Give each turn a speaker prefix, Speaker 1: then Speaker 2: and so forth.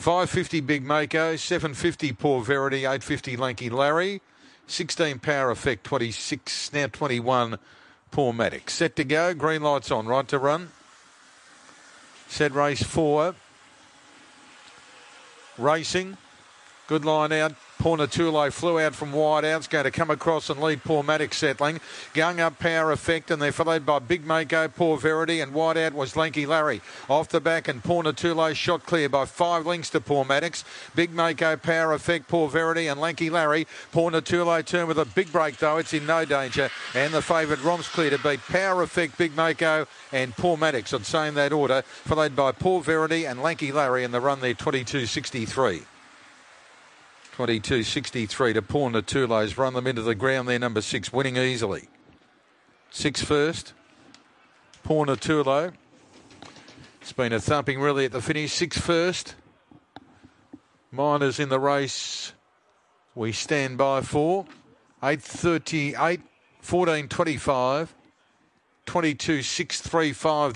Speaker 1: 5.50 Big Mako, 7.50 Poor Verity, 8.50 Lanky Larry, 16 Power Effect, 26, now 21 Poor Maddox. Set to go, green lights on, right to run. Set race 4. Racing, good line out. Pornatule flew out from wide out. It's going to come across and lead Poor Maddox settling. Going up Power Effect, and they're followed by Big Mako, Poor Verity, and wide out was Lanky Larry. Off the back, and Pornatule shot clear by 5 lengths to Poor Maddox. Big Mako, Power Effect, Poor Verity, and Lanky Larry. Pornatule turned with a big break, though. It's in no danger. And the favourite Rom's clear to beat Power Effect, Big Mako, and Poor Maddox. I'd say in that order, followed by Poor Verity and Lanky Larry in the run there, 22.63. 22.63 to Pornatule's run them into the ground there, number 6, winning easily. 6 first. Pornatule. It's been a thumping really at the finish. 6 first. Miners in the race. We stand by for 8.38, 14.25, 22.635.